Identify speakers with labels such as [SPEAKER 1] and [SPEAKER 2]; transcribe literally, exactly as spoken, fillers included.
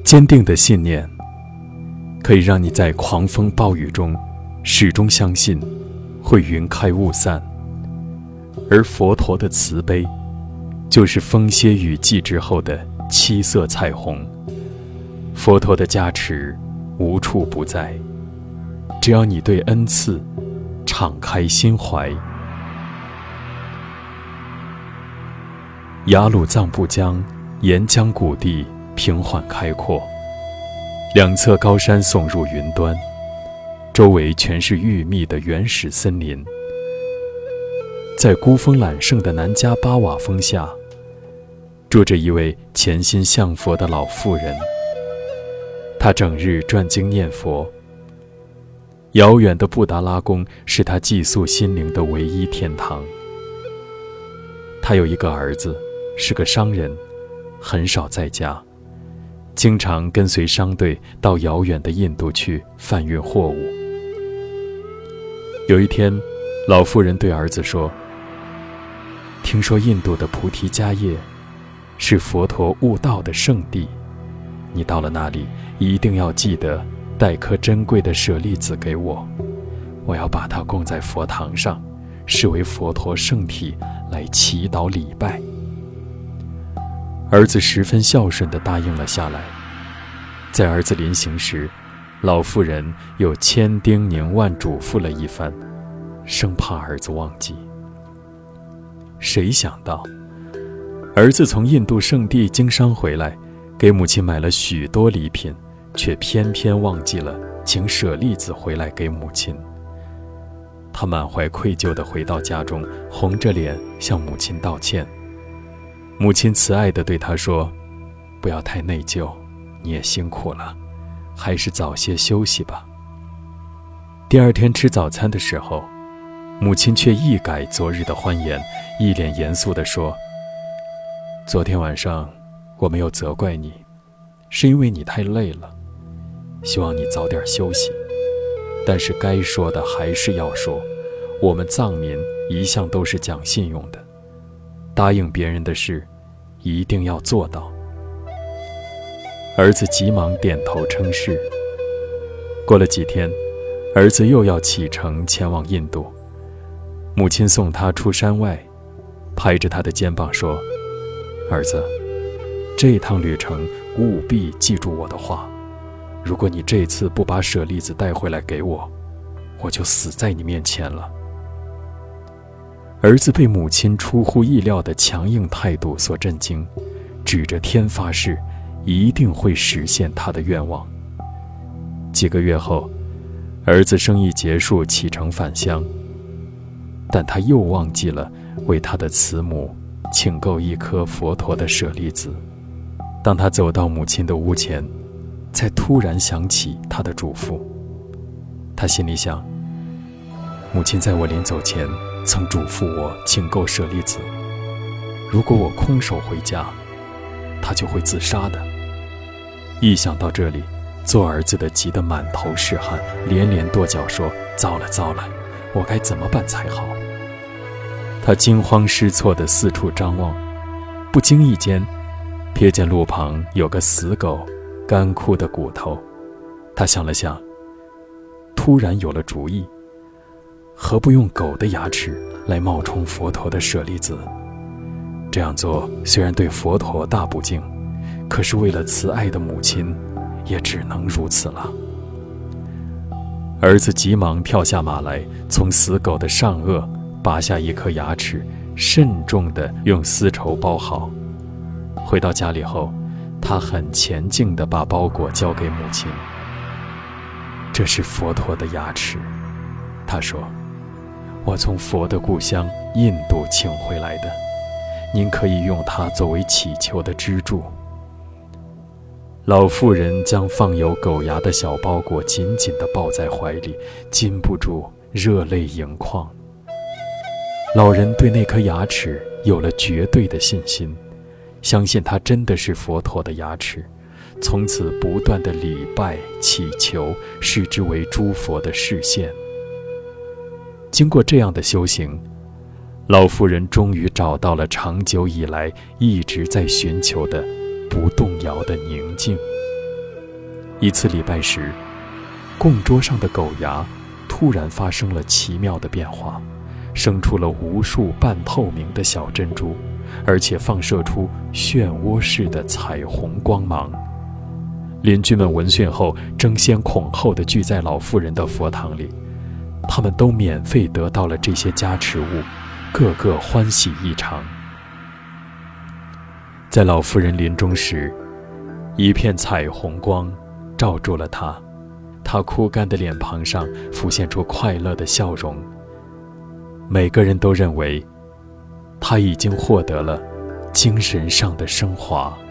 [SPEAKER 1] 坚定的信念可以让你在狂风暴雨中始终相信会云开雾散，而佛陀的慈悲就是风歇雨霁之后的七色彩虹。佛陀的加持无处不在，只要你对恩赐敞开心怀。雅鲁藏布江沿江谷地平缓开阔，两侧高山耸入云端，周围全是郁密的原始森林。在孤峰揽胜的南迦巴瓦峰下，住着一位潜心向佛的老妇人，她整日转经念佛。遥远的布达拉宫是她寄宿心灵的唯一天堂。她有一个儿子，是个商人，很少在家，经常跟随商队到遥远的印度去贩运货物。有一天，老妇人对儿子说：听说印度的菩提迦叶是佛陀悟道的圣地，你到了那里一定要记得带颗珍贵的舍利子给我，我要把它供在佛堂上，视为佛陀圣体来祈祷礼拜。儿子十分孝顺地答应了下来。在儿子临行时，老妇人又千叮咛万嘱咐了一番，生怕儿子忘记。谁想到儿子从印度圣地经商回来，给母亲买了许多礼品，却偏偏忘记了请舍利子回来给母亲。他满怀愧疚地回到家中，红着脸向母亲道歉。母亲慈爱地对他说：不要太内疚，你也辛苦了，还是早些休息吧。第二天吃早餐的时候，母亲却一改昨日的欢颜，一脸严肃地说：昨天晚上我没有责怪你，是因为你太累了，希望你早点休息。但是该说的还是要说，我们藏民一向都是讲信用的，答应别人的事一定要做到。儿子急忙点头称是。过了几天，儿子又要启程前往印度，母亲送他出山外，拍着他的肩膀说：儿子，这趟旅程务必记住我的话，如果你这次不把舍利子带回来给我，我就死在你面前了。儿子被母亲出乎意料的强硬态度所震惊，指着天发誓一定会实现他的愿望。几个月后，儿子生意结束启程返乡，但他又忘记了为他的慈母请购一颗佛陀的舍利子。当他走到母亲的屋前，才突然想起他的嘱咐。他心里想，母亲在我临走前曾嘱咐我请购舍利子，如果我空手回家，他就会自杀的。一想到这里，做儿子的急得满头是汗，连连跺脚说：糟了糟了，我该怎么办才好？他惊慌失措地四处张望，不经意间瞥见路旁有个死狗干枯的骨头。他想了想，突然有了主意，何不用狗的牙齿来冒充佛陀的舍利子？这样做虽然对佛陀大不敬，可是为了慈爱的母亲，也只能如此了。儿子急忙跳下马来，从死狗的上颚拔下一颗牙齿，慎重地用丝绸包好。回到家里后，他很虔敬地把包裹交给母亲。这是佛陀的牙齿，他说，我从佛的故乡印度请回来的，您可以用它作为祈求的支柱。老妇人将放有狗牙的小包裹紧紧地抱在怀里，禁不住热泪盈眶。老人对那颗牙齿有了绝对的信心，相信它真的是佛陀的牙齿，从此不断的礼拜祈求，视之为诸佛的示现。经过这样的修行，老妇人终于找到了长久以来一直在寻求的不动摇的宁静。 一次礼拜时，供桌上的狗牙突然发生了奇妙的变化，生出了无数半透明的小珍珠，而且放射出漩涡似的彩虹光芒。邻居们闻讯后争先恐后地聚在老妇人的佛堂里，他们都免费得到了这些加持物，个个欢喜异常。在老妇人临终时，一片彩虹光照住了她，她枯干的脸庞上浮现出快乐的笑容。每个人都认为她已经获得了精神上的升华。